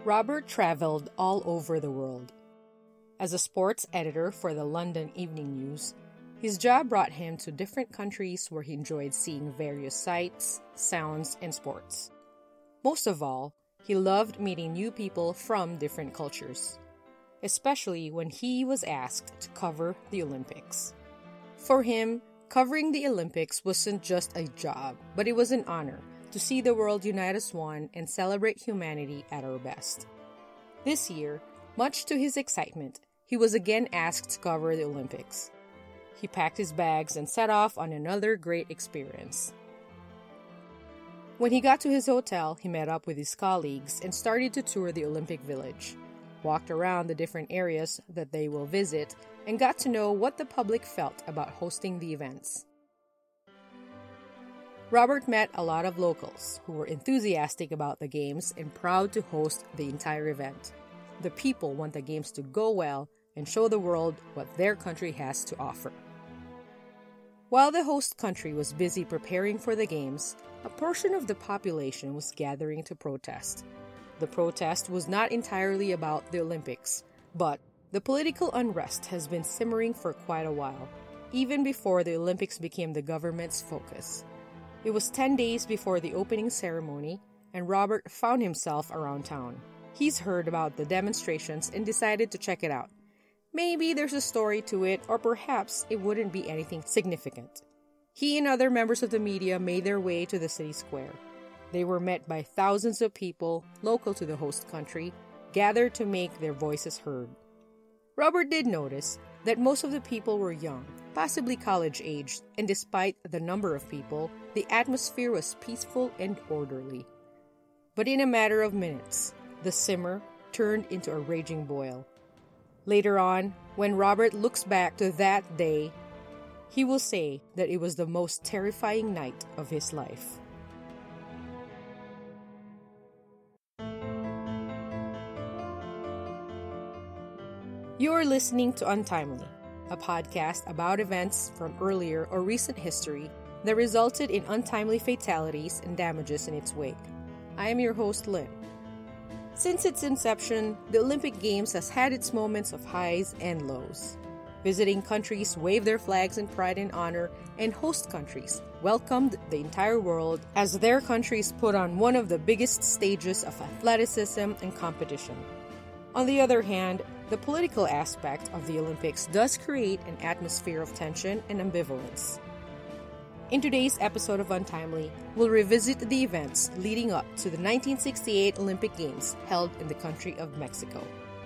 Robert traveled all over the world. As a sports editor for the London Evening News, his job brought him to different countries where he enjoyed seeing various sights, sounds, and sports. Most of all, he loved meeting new people from different cultures, especially when he was asked to cover the Olympics. For him, covering the Olympics wasn't just a job, but it was an honor to see the world unite as one and celebrate humanity at our best. This year, much to his excitement, he was again asked to cover the Olympics. He packed his bags and set off on another great experience. When he got to his hotel, he met up with his colleagues and started to tour the Olympic Village, walked around the different areas that they will visit, and got to know what the public felt about hosting the events. Robert met a lot of locals who were enthusiastic about the games and proud to host the entire event. The people want the games to go well and show the world what their country has to offer. While the host country was busy preparing for the games, a portion of the population was gathering to protest. The protest was not entirely about the Olympics, but the political unrest has been simmering for quite a while, even before the Olympics became the government's focus. It was 10 days before the opening ceremony, and Robert found himself around town. He's heard about the demonstrations and decided to check it out. Maybe there's a story to it, or perhaps it wouldn't be anything significant. He and other members of the media made their way to the city square. They were met by thousands of people, local to the host country, gathered to make their voices heard. Robert did notice that most of the people were young, possibly college-aged, and despite the number of people, the atmosphere was peaceful and orderly. But in a matter of minutes, the simmer turned into a raging boil. Later on, when Robert looks back to that day, he will say that it was the most terrifying night of his life. You are listening to Untimely, a podcast about events from earlier or recent history that resulted in untimely fatalities and damages in its wake. I am your host, Lynn. Since its inception, the Olympic Games has had its moments of highs and lows. Visiting countries waved their flags in pride and honor, and host countries welcomed the entire world as their countries put on one of the biggest stages of athleticism and competition. On the other hand, the political aspect of the Olympics does create an atmosphere of tension and ambivalence. In today's episode of Untimely, we'll revisit the events leading up to the 1968 Olympic Games held in the country of Mexico.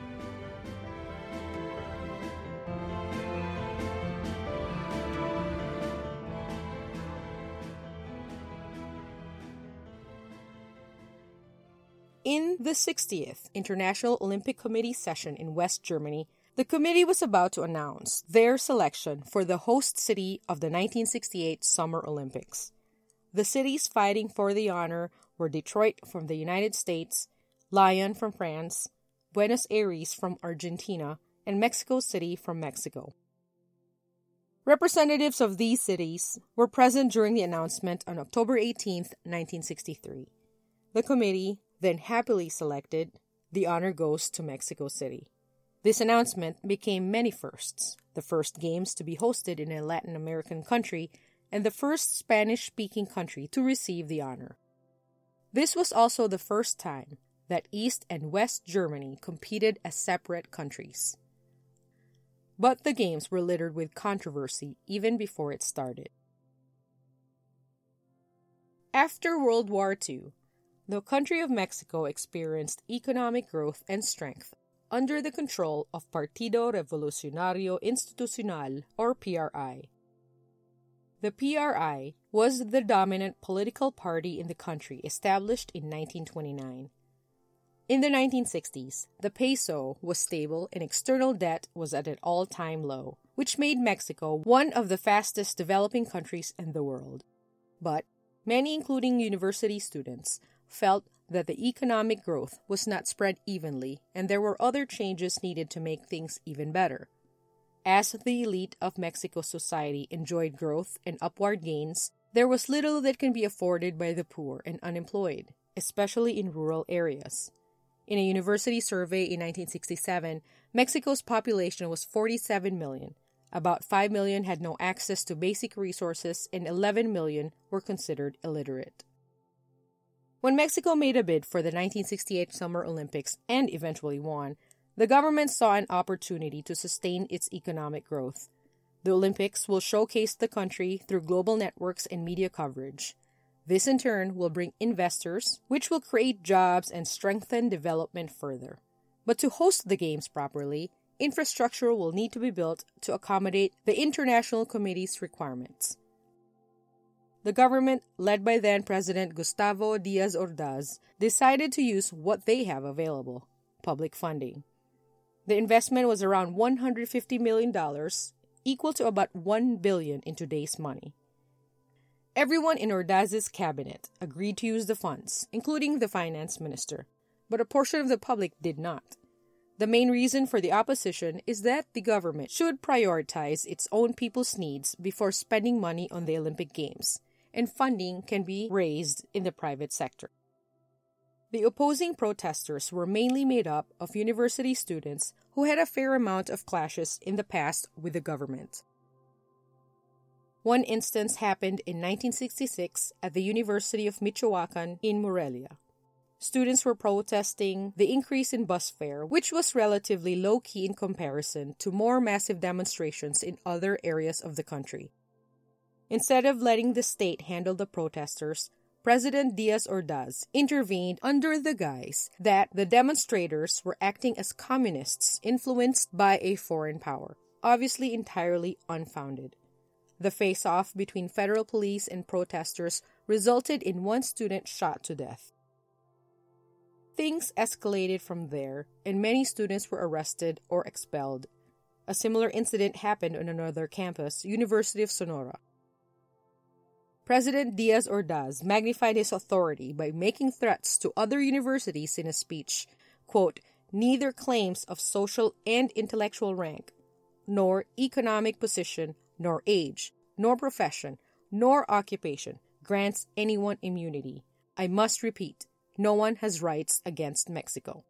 In the 60th International Olympic Committee session in West Germany, the committee was about to announce their selection for the host city of the 1968 Summer Olympics. The cities fighting for the honor were Detroit from the United States, Lyon from France, Buenos Aires from Argentina, and Mexico City from Mexico. Representatives of these cities were present during the announcement on October 18, 1963. The committee then happily selected, the honor goes to Mexico City. This announcement became many firsts, the first games to be hosted in a Latin American country and the first Spanish-speaking country to receive the honor. This was also the first time that East and West Germany competed as separate countries. But the games were littered with controversy even before it started. After World War II, the country of Mexico experienced economic growth and strength under the control of Partido Revolucionario Institucional, or PRI. The PRI was the dominant political party in the country, established in 1929. In the 1960s, the peso was stable and external debt was at an all-time low, which made Mexico one of the fastest developing countries in the world. But many, including university students, felt that the economic growth was not spread evenly and there were other changes needed to make things even better. As the elite of Mexico's society enjoyed growth and upward gains, there was little that can be afforded by the poor and unemployed, especially in rural areas. In a university survey in 1967, Mexico's population was 47 million. About 5 million had no access to basic resources, and 11 million were considered illiterate. When Mexico made a bid for the 1968 Summer Olympics and eventually won, the government saw an opportunity to sustain its economic growth. The Olympics will showcase the country through global networks and media coverage. This in turn will bring investors, which will create jobs and strengthen development further. But to host the games properly, infrastructure will need to be built to accommodate the International Committee's requirements. The government, led by then-President Gustavo Díaz Ordaz, decided to use what they have available, public funding. The investment was around $150 million, equal to about $1 billion in today's money. Everyone in Ordaz's cabinet agreed to use the funds, including the finance minister, but a portion of the public did not. The main reason for the opposition is that the government should prioritize its own people's needs before spending money on the Olympic Games, and funding can be raised in the private sector. The opposing protesters were mainly made up of university students who had a fair amount of clashes in the past with the government. One instance happened in 1966 at the University of Michoacan in Morelia. Students were protesting the increase in bus fare, which was relatively low-key in comparison to more massive demonstrations in other areas of the country. Instead of letting the state handle the protesters, President Díaz Ordaz intervened under the guise that the demonstrators were acting as communists influenced by a foreign power, obviously entirely unfounded. The face-off between federal police and protesters resulted in one student shot to death. Things escalated from there, and many students were arrested or expelled. A similar incident happened on another campus, University of Sonora. President Díaz Ordaz magnified his authority by making threats to other universities in a speech, quote, "Neither claims of social and intellectual rank, nor economic position, nor age, nor profession, nor occupation grants anyone immunity. I must repeat, no one has rights against Mexico."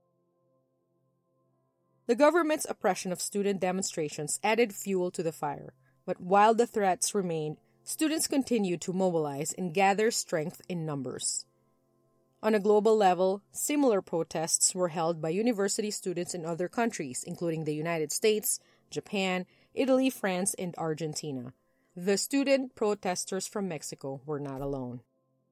The government's oppression of student demonstrations added fuel to the fire, but while the threats remained, students continued to mobilize and gather strength in numbers. On a global level, similar protests were held by university students in other countries, including the United States, Japan, Italy, France, and Argentina. The student protesters from Mexico were not alone.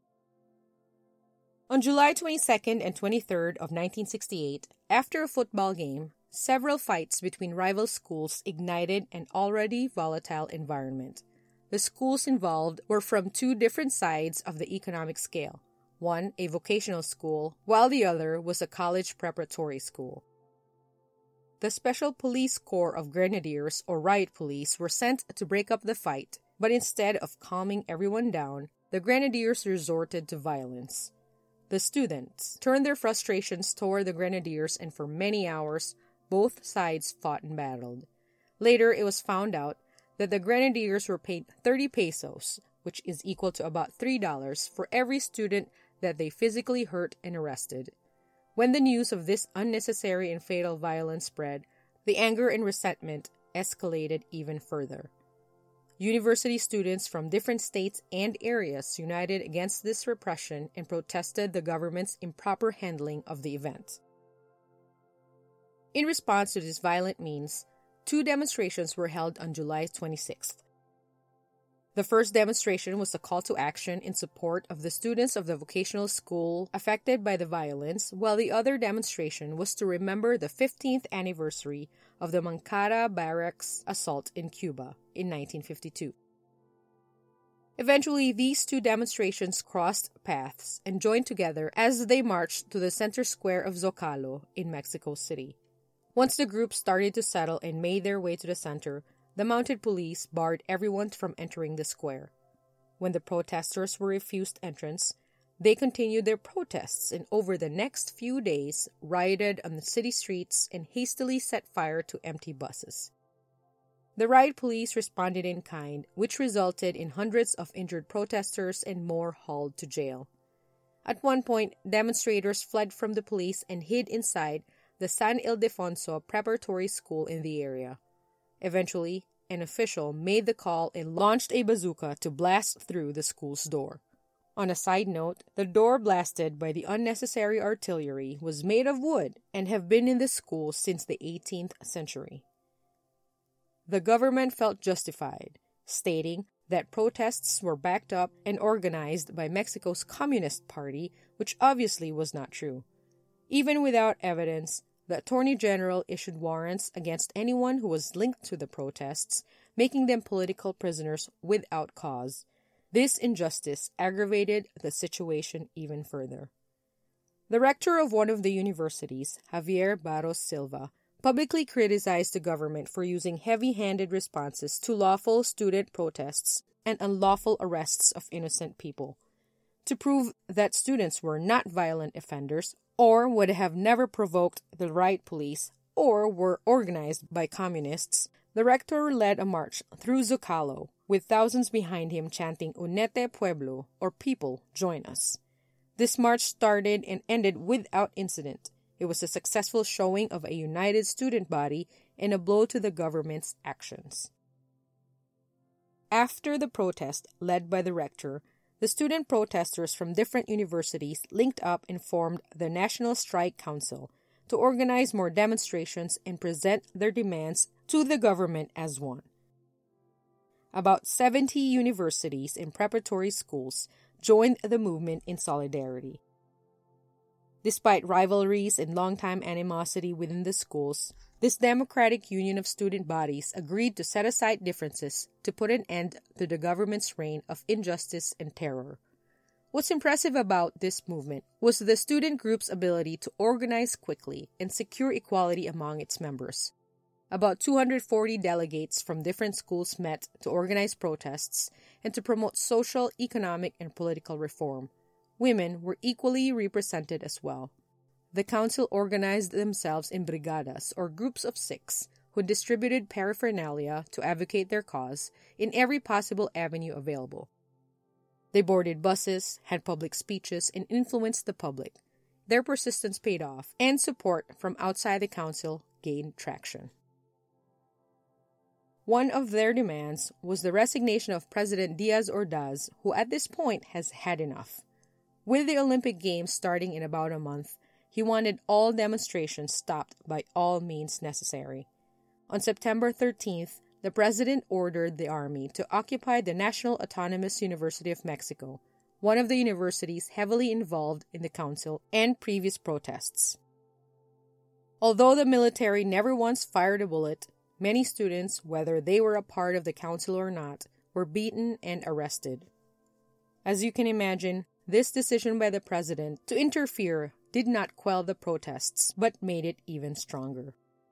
On July 22nd and 23rd of 1968, after a football game, several fights between rival schools ignited an already volatile environment. The schools involved were from two different sides of the economic scale, one a vocational school, while the other was a college preparatory school. The Special Police Corps of Grenadiers, or riot police, were sent to break up the fight, but instead of calming everyone down, the Grenadiers resorted to violence. The students turned their frustrations toward the Grenadiers, and for many hours, both sides fought and battled. Later, it was found out that the Grenadiers were paid 30 pesos, which is equal to about $3, for every student that they physically hurt and arrested. When the news of this unnecessary and fatal violence spread, the anger and resentment escalated even further. University students from different states and areas united against this repression and protested the government's improper handling of the event. In response to this violent means, two demonstrations were held on July 26th. The first demonstration was a call to action in support of the students of the vocational school affected by the violence, while the other demonstration was to remember the 15th anniversary of the Moncada Barracks assault in Cuba in 1952. Eventually, these two demonstrations crossed paths and joined together as they marched to the center square of Zocalo in Mexico City. Once the groups started to settle and made their way to the center, the mounted police barred everyone from entering the square. When the protesters were refused entrance, they continued their protests and over the next few days rioted on the city streets and hastily set fire to empty buses. The riot police responded in kind, which resulted in hundreds of injured protesters and more hauled to jail. At one point, demonstrators fled from the police and hid inside the San Ildefonso preparatory school in the area. Eventually, an official made the call and launched a bazooka to blast through the school's door. On a side note, the door blasted by the unnecessary artillery was made of wood and have been in the school since the 18th century. The government felt justified, stating that protests were backed up and organized by Mexico's Communist Party, which obviously was not true. Even without evidence, the Attorney General issued warrants against anyone who was linked to the protests, making them political prisoners without cause. This injustice aggravated the situation even further. The rector of one of the universities, Javier Barros Silva, publicly criticized the government for using heavy-handed responses to lawful student protests and unlawful arrests of innocent people. To prove that students were not violent offenders or would have never provoked the riot police or were organized by communists, the rector led a march through Zocalo, with thousands behind him chanting Unete Pueblo, or People, Join Us. This march started and ended without incident. It was a successful showing of a united student body and a blow to the government's actions. After the protest led by the rector, the student protesters from different universities linked up and formed the National Strike Council to organize more demonstrations and present their demands to the government as one. About 70 universities and preparatory schools joined the movement in solidarity. Despite rivalries and long-time animosity within the schools, this democratic union of student bodies agreed to set aside differences to put an end to the government's reign of injustice and terror. What's impressive about this movement was the student group's ability to organize quickly and secure equality among its members. About 240 delegates from different schools met to organize protests and to promote social, economic, and political reform. Women were equally represented as well. The council organized themselves in brigadas, or groups of 6, who distributed paraphernalia to advocate their cause in every possible avenue available. They boarded buses, had public speeches, and influenced the public. Their persistence paid off, and support from outside the council gained traction. One of their demands was the resignation of President Diaz Ordaz, who at this point has had enough. With the Olympic Games starting in about a month, he wanted all demonstrations stopped by all means necessary. On September 13th, the president ordered the army to occupy the National Autonomous University of Mexico, one of the universities heavily involved in the council and previous protests. Although the military never once fired a bullet, many students, whether they were a part of the council or not, were beaten and arrested. As you can imagine, this decision by the president to interfere did not quell the protests, but made it even stronger.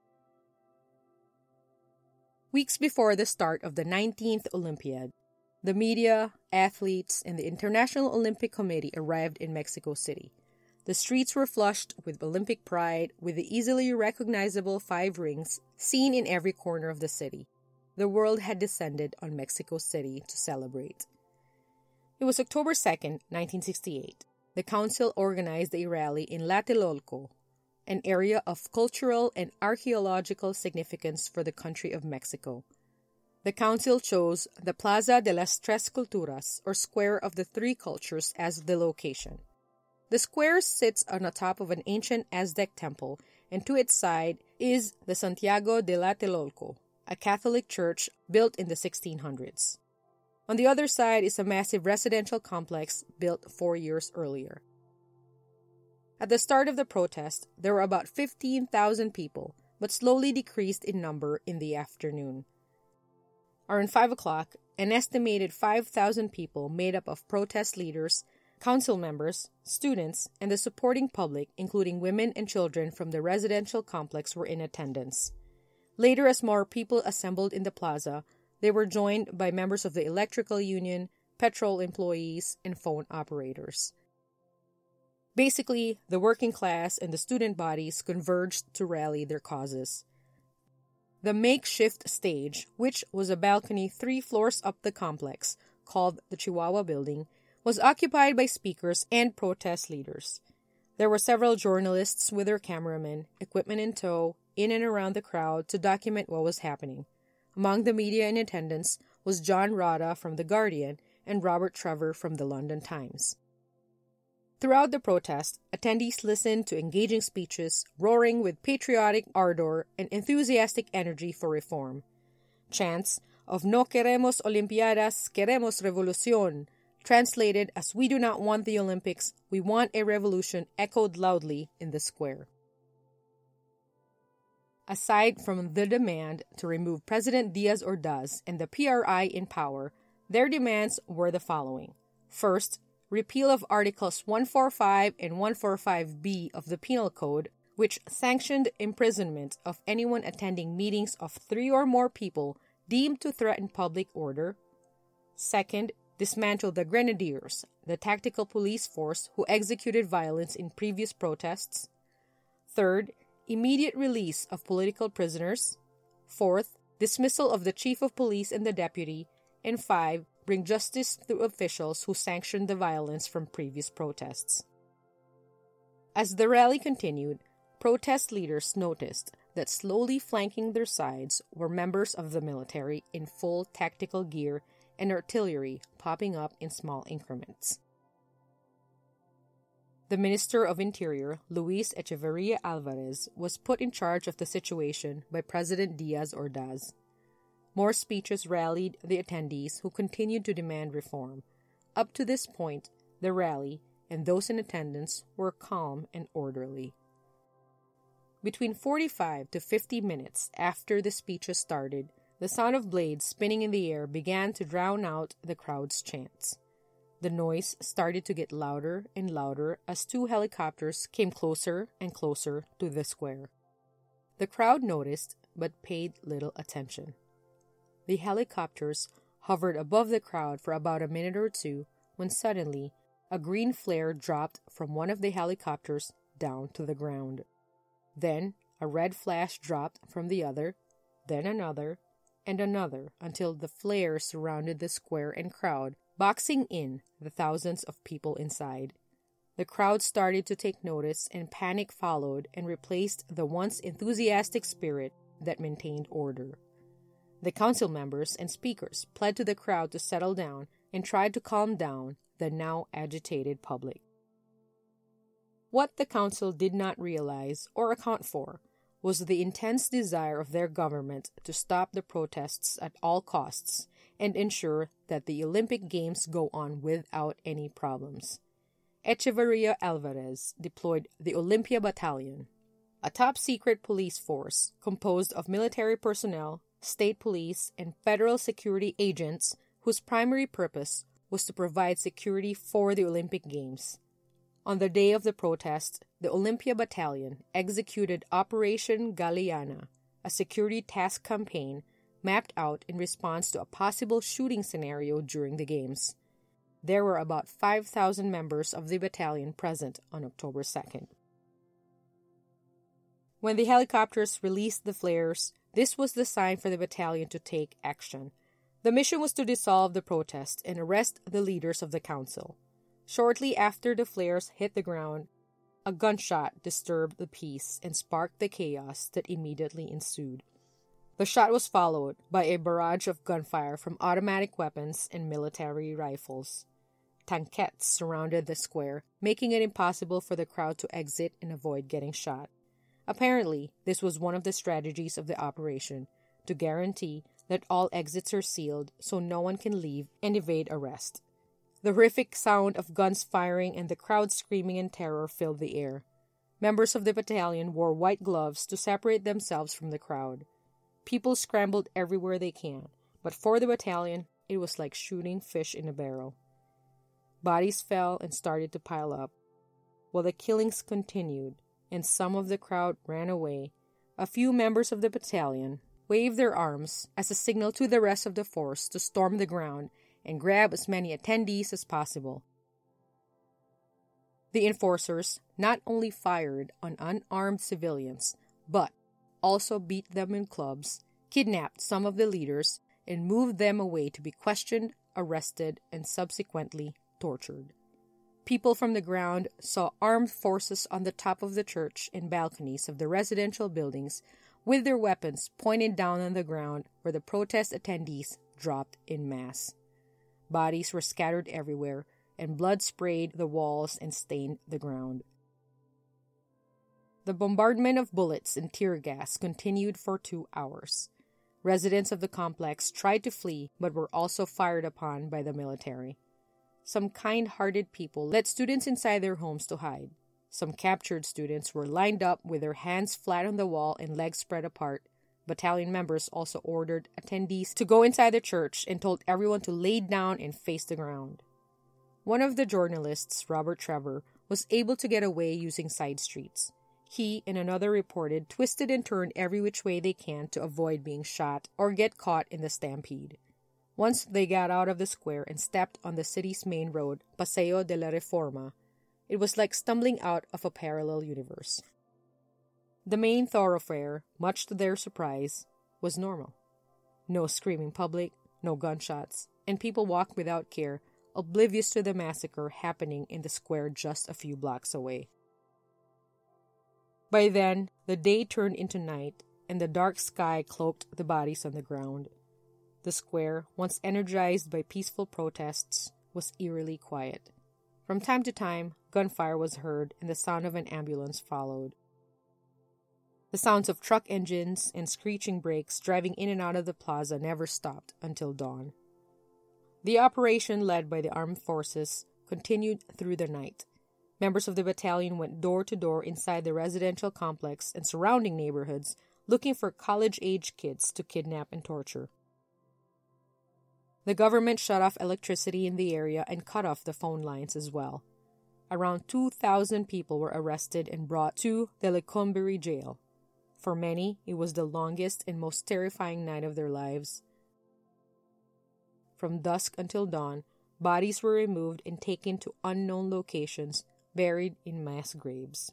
Weeks before the start of the 19th Olympiad, the media, athletes, and the International Olympic Committee arrived in Mexico City. The streets were flushed with Olympic pride, with the easily recognizable 5 rings seen in every corner of the city. The world had descended on Mexico City to celebrate. It was October 2nd, 1968. The council organized a rally in Tlatelolco, an area of cultural and archaeological significance for the country of Mexico. The council chose the Plaza de las Tres Culturas, or Square of the Three Cultures, as the location. The square sits on the top of an ancient Aztec temple, and to its side is the Santiago de Tlatelolco, a Catholic church built in the 1600s. On the other side is a massive residential complex built 4 years earlier. At the start of the protest, there were about 15,000 people, but slowly decreased in number in the afternoon. Around 5 o'clock, an estimated 5,000 people made up of protest leaders, council members, students, and the supporting public, including women and children from the residential complex, were in attendance. Later, as more people assembled in the plaza, they were joined by members of the electrical union, petrol employees, and phone operators. Basically, the working class and the student bodies converged to rally their causes. The makeshift stage, which was a balcony 3 floors up the complex, called the Chihuahua Building, was occupied by speakers and protest leaders. There were several journalists with their cameramen, equipment in tow, in and around the crowd to document what was happening. Among the media in attendance was John Rada from The Guardian and Robert Trevor from The London Times. Throughout the protest, attendees listened to engaging speeches, roaring with patriotic ardor and enthusiastic energy for reform. Chants of "No queremos Olimpiadas, queremos revolución," translated as "We do not want the Olympics, we want a revolution," echoed loudly in the square. Aside from the demand to remove President Diaz Ordaz and the PRI in power, their demands were the following. First, repeal of Articles 145 and 145B of the Penal Code, which sanctioned imprisonment of anyone attending meetings of 3 or more people deemed to threaten public order. Second, dismantle the Grenadiers, the tactical police force who executed violence in previous protests. Third, immediate release of political prisoners. Fourth, dismissal of the chief of police and the deputy. And 5, bring justice to officials who sanctioned the violence from previous protests. As the rally continued, protest leaders noticed that slowly flanking their sides were members of the military in full tactical gear and artillery popping up in small increments. The Minister of Interior, Luis Echeverria Alvarez, was put in charge of the situation by President Diaz Ordaz. More speeches rallied the attendees who continued to demand reform. Up to this point, the rally and those in attendance were calm and orderly. Between 45 to 50 minutes after the speeches started, the sound of blades spinning in the air began to drown out the crowd's chants. The noise started to get louder and louder as 2 helicopters came closer and closer to the square. The crowd noticed but paid little attention. The helicopters hovered above the crowd for about a minute or two when suddenly a green flare dropped from one of the helicopters down to the ground. Then a red flash dropped from the other, then another, and another until the flare surrounded the square and crowd, boxing in the thousands of people inside. The crowd started to take notice and panic followed and replaced the once enthusiastic spirit that maintained order. The council members and speakers pled to the crowd to settle down and tried to calm down the now agitated public. What the council did not realize or account for was the intense desire of their government to stop the protests at all costs and ensure that the Olympic Games go on without any problems. Echeverria Alvarez deployed the Olympia Battalion, a top-secret police force composed of military personnel, state police, and federal security agents whose primary purpose was to provide security for the Olympic Games. On the day of the protest, the Olympia Battalion executed Operation Galeana, a security task campaign mapped out in response to a possible shooting scenario during the Games. There were about 5,000 members of the battalion present on October 2nd. When the helicopters released the flares, this was the sign for the battalion to take action. The mission was to dissolve the protest and arrest the leaders of the council. Shortly after the flares hit the ground, a gunshot disturbed the peace and sparked the chaos that immediately ensued. The shot was followed by a barrage of gunfire from automatic weapons and military rifles. Tanquettes surrounded the square, making it impossible for the crowd to exit and avoid getting shot. Apparently, this was one of the strategies of the operation, to guarantee that all exits are sealed so no one can leave and evade arrest. The horrific sound of guns firing and the crowd screaming in terror filled the air. Members of the battalion wore white gloves to separate themselves from the crowd. People scrambled everywhere they can, but for the battalion, it was like shooting fish in a barrel. Bodies fell and started to pile up. While the killings continued, and some of the crowd ran away, a few members of the battalion waved their arms as a signal to the rest of the force to storm the ground and grab as many attendees as possible. The enforcers not only fired on unarmed civilians, but also beat them in clubs, kidnapped some of the leaders, and moved them away to be questioned, arrested, and subsequently tortured. People from the ground saw armed forces on the top of the church and balconies of the residential buildings with their weapons pointed down on the ground where the protest attendees dropped in mass. Bodies were scattered everywhere, and blood sprayed the walls and stained the ground. The bombardment of bullets and tear gas continued for 2 hours. Residents of the complex tried to flee but were also fired upon by the military. Some kind-hearted people let students inside their homes to hide. Some captured students were lined up with their hands flat on the wall and legs spread apart. Battalion members also ordered attendees to go inside the church and told everyone to lay down and face the ground. One of the journalists, Robert Trevor, was able to get away using side streets. He and another reported twisted and turned every which way they can to avoid being shot or get caught in the stampede. Once they got out of the square and stepped on the city's main road, Paseo de la Reforma, it was like stumbling out of a parallel universe. The main thoroughfare, much to their surprise, was normal. No screaming public, no gunshots, and people walked without care, oblivious to the massacre happening in the square just a few blocks away. By then, the day turned into night, and the dark sky cloaked the bodies on the ground. The square, once energized by peaceful protests, was eerily quiet. From time to time, gunfire was heard, and the sound of an ambulance followed. The sounds of truck engines and screeching brakes driving in and out of the plaza never stopped until dawn. The operation led by the armed forces continued through the night. Members of the battalion went door to door inside the residential complex and surrounding neighborhoods looking for college-age kids to kidnap and torture. The government shut off electricity in the area and cut off the phone lines as well. Around 2,000 people were arrested and brought to the Lecumberri jail. For many, it was the longest and most terrifying night of their lives. From dusk until dawn, bodies were removed and taken to unknown locations, buried in mass graves.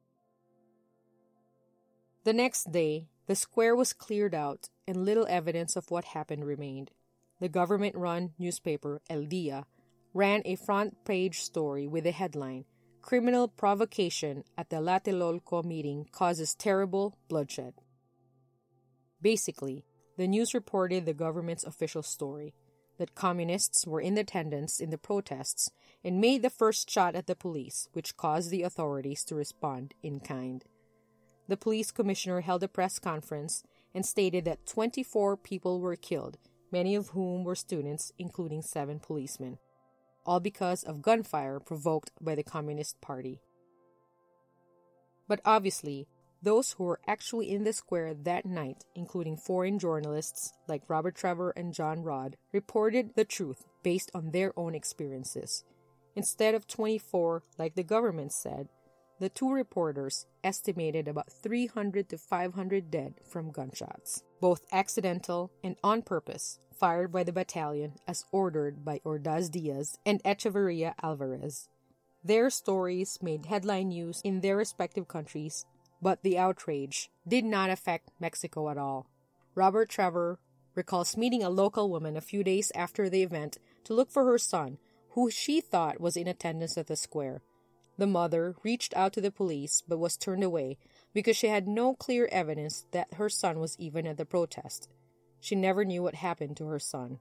The next day, the square was cleared out and little evidence of what happened remained. The government-run newspaper, El Dia, ran a front-page story with the headline, "Criminal Provocation at the Tlatelolco Meeting Causes Terrible Bloodshed." Basically, the news reported the government's official story, that communists were in attendance in the protests and made the first shot at the police, which caused the authorities to respond in kind. The police commissioner held a press conference and stated that 24 people were killed, many of whom were students, including 7 policemen, all because of gunfire provoked by the Communist Party. But obviously, those who were actually in the square that night, including foreign journalists like Robert Trevor and John Rodd, reported the truth based on their own experiences. Instead of 24, like the government said, the 2 reporters estimated about 300 to 500 dead from gunshots, both accidental and on purpose, fired by the battalion as ordered by Ordaz Diaz and Echeverria Alvarez. Their stories made headline news in their respective countries, but the outrage did not affect Mexico at all. Robert Trevor recalls meeting a local woman a few days after the event to look for her son, who she thought was in attendance at the square. The mother reached out to the police but was turned away because she had no clear evidence that her son was even at the protest. She never knew what happened to her son.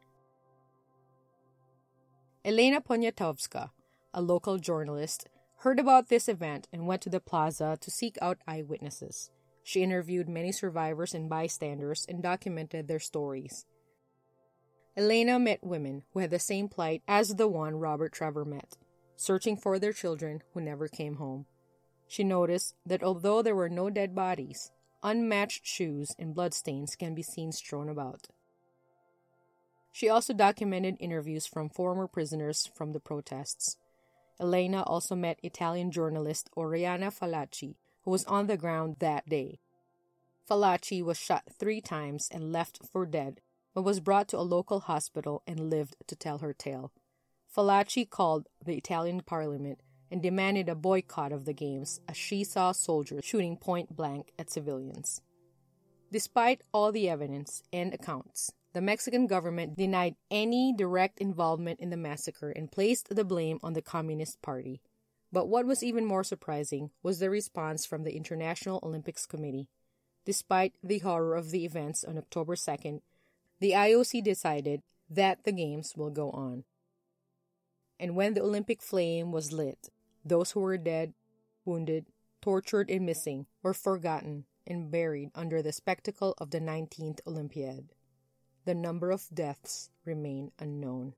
Elena Poniatowska, a local journalist, heard about this event and went to the plaza to seek out eyewitnesses. She interviewed many survivors and bystanders and documented their stories. Elena met women who had the same plight as the one Robert Trevor met, searching for their children who never came home. She noticed that although there were no dead bodies, unmatched shoes and bloodstains can be seen strewn about. She also documented interviews from former prisoners from the protests. Elena also met Italian journalist Oriana Fallaci, who was on the ground that day. Fallaci was shot 3 times and left for dead, but was brought to a local hospital and lived to tell her tale. Fallaci called the Italian parliament and demanded a boycott of the games as she saw soldiers shooting point blank at civilians. Despite all the evidence and accounts, the Mexican government denied any direct involvement in the massacre and placed the blame on the Communist Party. But what was even more surprising was the response from the International Olympics Committee. Despite the horror of the events on October 2nd, the IOC decided that the Games will go on. And when the Olympic flame was lit, those who were dead, wounded, tortured, and missing were forgotten and buried under the spectacle of the 19th Olympiad. The number of deaths remain unknown.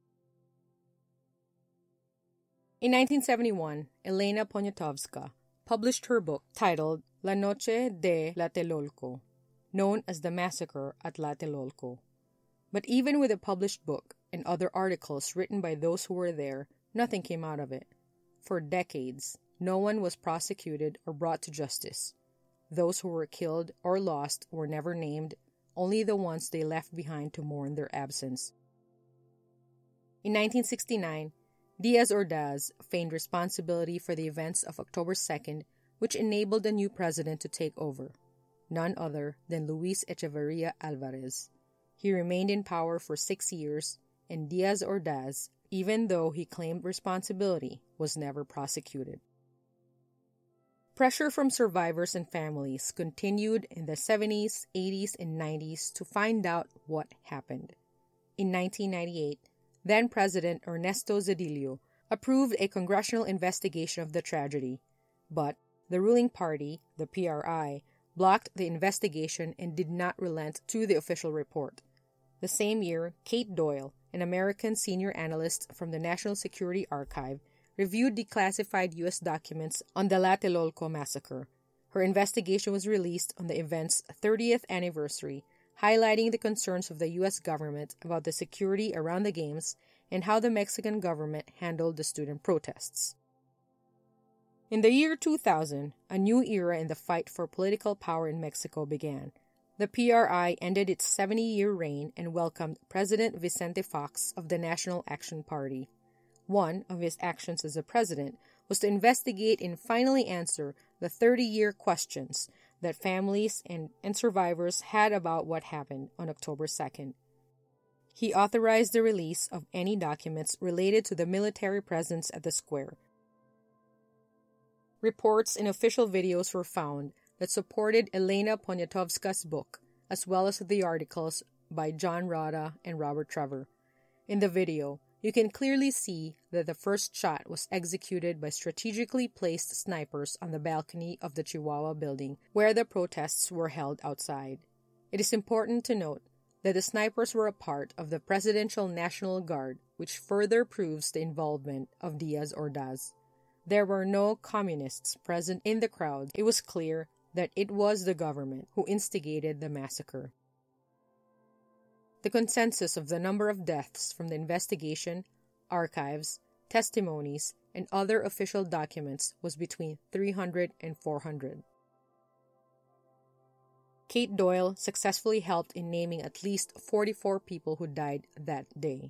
In 1971, Elena Poniatowska published her book titled La Noche de Tlatelolco, known as the Massacre at Tlatelolco. But even with the published book and other articles written by those who were there, nothing came out of it. For decades, no one was prosecuted or brought to justice. Those who were killed or lost were never named, only the ones they left behind to mourn their absence. In 1969, Diaz Ordaz feigned responsibility for the events of October 2nd, which enabled a new president to take over, none other than Luis Echeverría Álvarez. He remained in power for 6 years, and Diaz Ordaz, even though he claimed responsibility, was never prosecuted. Pressure from survivors and families continued in the 70s, 80s, and 90s to find out what happened. In 1998, then-President Ernesto Zedillo approved a congressional investigation of the tragedy, but the ruling party, the PRI, blocked the investigation and did not relent to the official report. The same year, Kate Doyle, an American senior analyst from the National Security Archive, reviewed declassified U.S. documents on the Tlatelolco massacre. Her investigation was released on the event's 30th anniversary, highlighting the concerns of the U.S. government about the security around the Games and how the Mexican government handled the student protests. In the year 2000, a new era in the fight for political power in Mexico began. The PRI ended its 70-year reign and welcomed President Vicente Fox of the National Action Party. One of his actions as a president was to investigate and finally answer the 30-year questions that families and survivors had about what happened on October 2nd. He authorized the release of any documents related to the military presence at the square. Reports and official videos were found that supported Elena Poniatowska's book, as well as the articles by John Rada and Robert Trevor. In the video, you can clearly see that the first shot was executed by strategically placed snipers on the balcony of the Chihuahua building where the protests were held outside. It is important to note that the snipers were a part of the Presidential National Guard, which further proves the involvement of Diaz Ordaz. There were no communists present in the crowd. It was clear that it was the government who instigated the massacre. The consensus of the number of deaths from the investigation, archives, testimonies, and other official documents was between 300 and 400. Kate Doyle successfully helped in naming at least 44 people who died that day.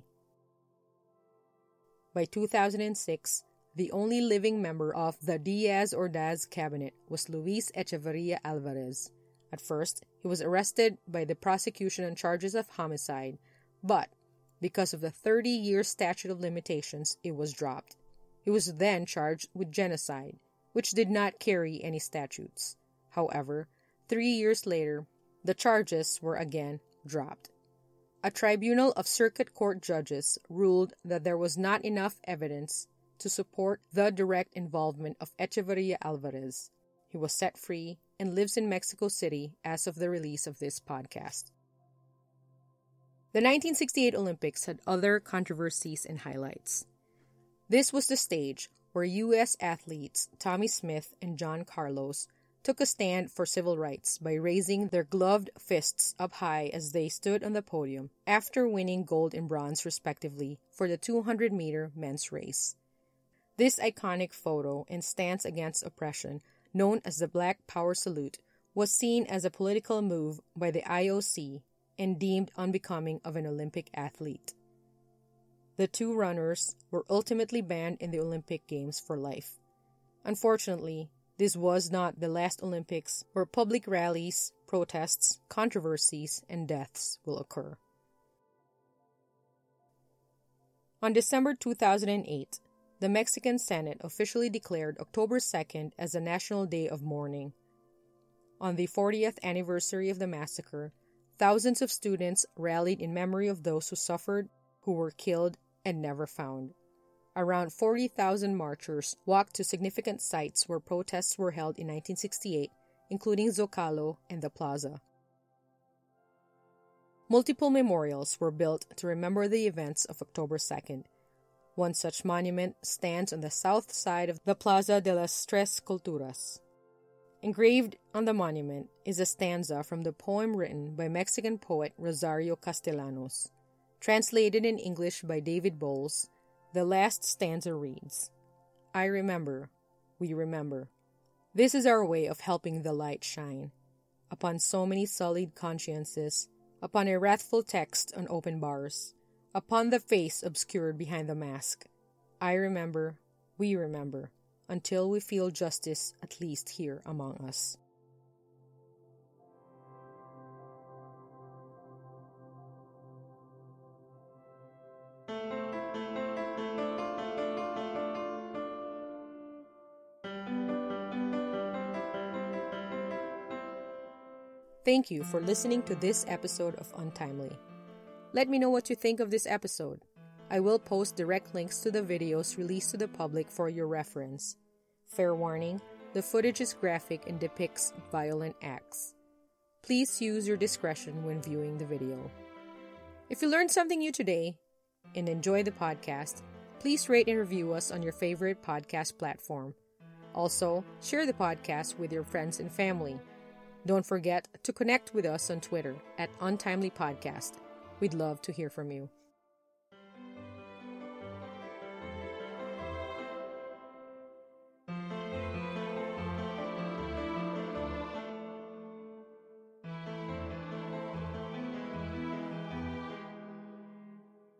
By 2006, the only living member of the Diaz Ordaz cabinet was Luis Echeverría Álvarez. At first, he was arrested by the prosecution on charges of homicide, but because of the 30-year statute of limitations, it was dropped. He was then charged with genocide, which did not carry any statutes. However, 3 years later, the charges were again dropped. A tribunal of circuit court judges ruled that there was not enough evidence to support the direct involvement of Echeverría Álvarez. He was set free and lives in Mexico City as of the release of this podcast. The 1968 Olympics had other controversies and highlights. This was the stage where U.S. athletes Tommie Smith and John Carlos took a stand for civil rights by raising their gloved fists up high as they stood on the podium after winning gold and bronze respectively for the 200-meter men's race. This iconic photo and stance against oppression, known as the Black Power Salute, was seen as a political move by the IOC and deemed unbecoming of an Olympic athlete. The two runners were ultimately banned in the Olympic Games for life. Unfortunately, this was not the last Olympics where public rallies, protests, controversies, and deaths will occur. On December 2008, the Mexican Senate officially declared October 2nd as a national day of mourning. On the 40th anniversary of the massacre, thousands of students rallied in memory of those who suffered, who were killed, and never found. Around 40,000 marchers walked to significant sites where protests were held in 1968, including Zocalo and the Plaza. Multiple memorials were built to remember the events of October 2nd. One such monument stands on the south side of the Plaza de las Tres Culturas. Engraved on the monument is a stanza from the poem written by Mexican poet Rosario Castellanos. Translated in English by David Bowles, the last stanza reads, "I remember, we remember. This is our way of helping the light shine upon so many sullied consciences, upon a wrathful text on open bars, upon the face obscured behind the mask. I remember, we remember, until we feel justice at least here among us." Thank you for listening to this episode of Untimely. Let me know what you think of this episode. I will post direct links to the videos released to the public for your reference. Fair warning, the footage is graphic and depicts violent acts. Please use your discretion when viewing the video. If you learned something new today and enjoy the podcast, please rate and review us on your favorite podcast platform. Also, share the podcast with your friends and family. Don't forget to connect with us on Twitter @UntimelyPodcast. We'd love to hear from you.